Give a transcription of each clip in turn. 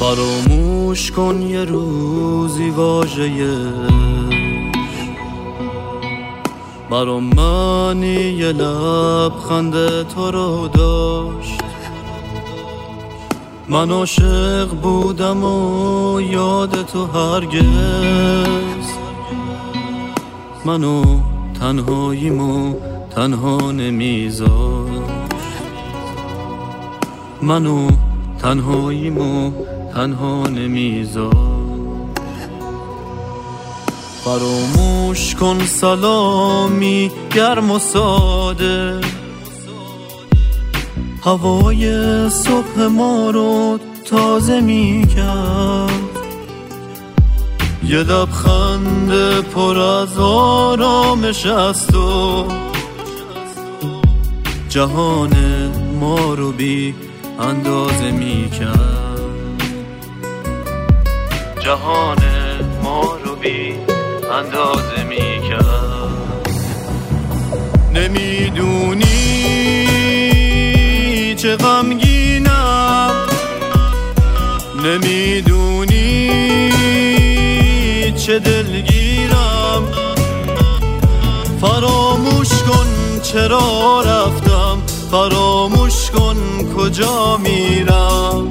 فراموش کن یه روزی واژه برام معنی یه لبخند تو رو داشت. من عاشق بودم و یاد تو هرگز منو تنهاییمو تنها نمیذاشت. منو تنهاییمو تنها نمیذاشت. فراموش کن سلامی گرم و ساده، هوای صبح ما رو تازه می کرد. یه لبخند پر از آرامش است و جهان ما رو بی اندازه می کرد. جهان ما رو بی اندازه می کرد. نمیدونی چه غمگینم، نمیدونی چه دلگیرم. فراموش کن چرا رفتم، فراموش کن کجا میرم.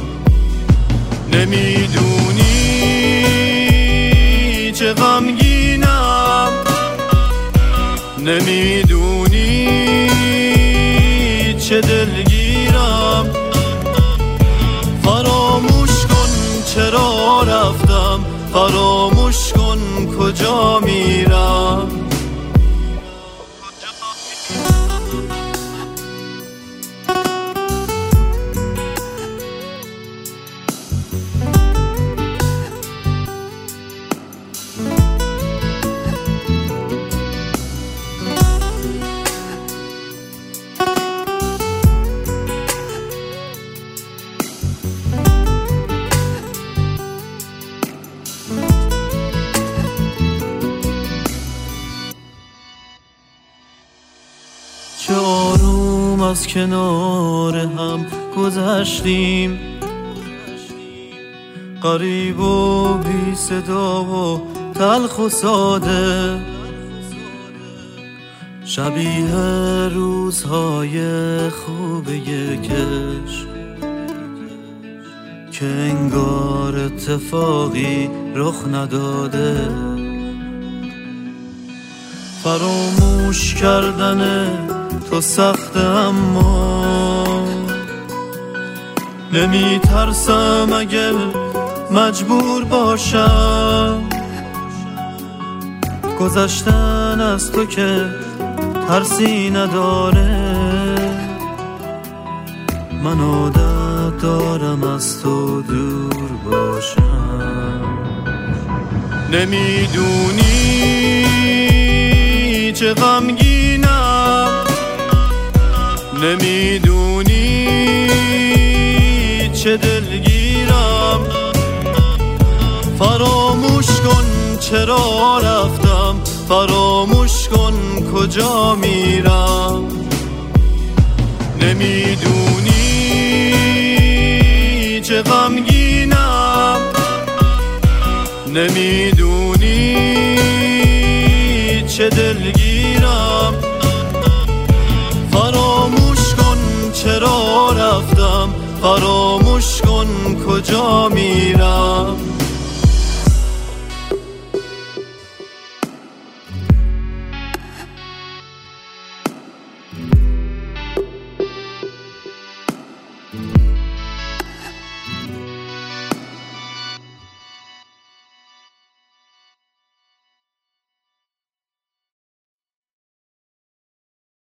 نمیدونی چه غمگینم، نمیدونی چه دلگیرم. فراموش کن چرا رفتم، فراموش کن کجا میرم. چه آروم از کنار هم گذشتیم، غریب و بی صدا و تلخ و ساده، شبیه روزهای خوب یکش که انگار اتفاقی رخ نداده. فراموش کردن تو سخته اما نمی ترسم اگه مجبور باشم. گذشتن از تو که ترسی نداره، من عادت دارم از تو دور باشم. نمیدونی چه غمگینم، نمیدونی چه دلگیرم. فراموش کن چرا رفتم، فراموش کن کجا میرم. نمیدونی چه غمگینم، نمیدونی چه دلگیرم. فراموش کن چرا رفتم، فراموش کن کجا میرم.